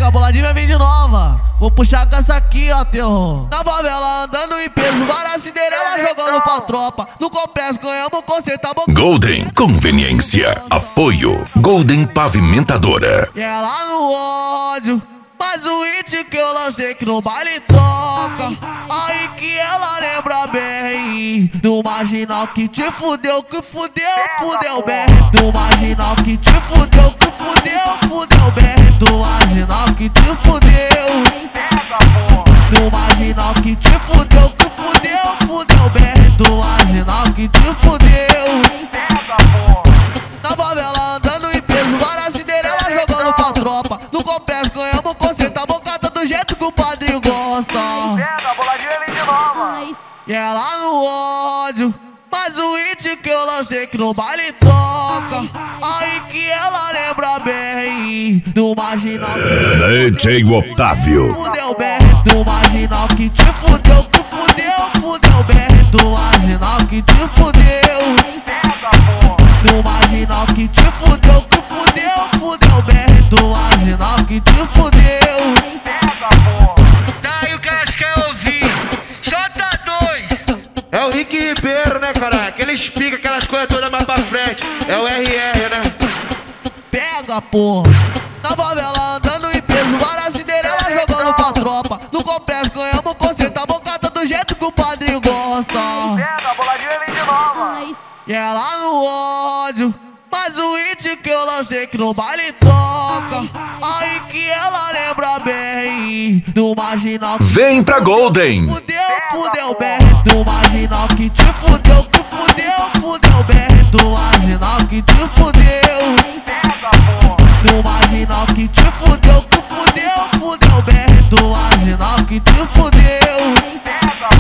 Pega, boladinha vem de nova. Vou puxar com essa aqui, ó, terror. Na favela andando em peso, várias Cinderela jogando pra tropa. No complexo ganhamos consertamos. Golden Conveniência. Apoio Golden Pavimentadora. E ela no ódio, mas o hit que eu lancei que no baile toca. Aí que ela lembra bem do marginal que te fudeu, que fudeu bem. Do marginal que te fudeu, que fudeu bem. Do marginal que te fudeu. Do marginal que te fudeu, que fudeu bem. Do marginal que te fudeu. Na favela andando em peso, várias Cinderela jogando pra tropa. No complexo ganhamos conserta, bocata do jeito que o padre gosta. Pega, boladinha vem de nova. E ela no ódio, mas o hit que eu lancei que no baile toca. Aí que ela lembra bem do marginal que DJ Otávio. fudeu bem. Do marginal que te fudeu, que fudeu bem. Do marginal que te fudeu. Do marginal que te fudeu, que fudeu bem. Do marginal que te fudeu. Daí o que elas querem ouvir? J2 é o Rick Ribeiro, né, caralho? Aquele explica aquelas coisas todas mais pra frente. É o RR, né? Pega, porra. Na favela andando em peso, várias Cinderela jogando pra tropa. No complexo ganhamos conserta, bocata do jeito que o padre gosta. Pega, boladinha vem de nova. E ela no ódio, mas o hit que eu lancei que no baile toca. Aí que ela lembra bem do marginal que Vem pra Golden. fudeu bem. Do marginal que te fudeu, que fudeu bem. Do marginal que te fudeu. Do marginal que te fudeu, que fudeu bem. Do marginal que te fudeu.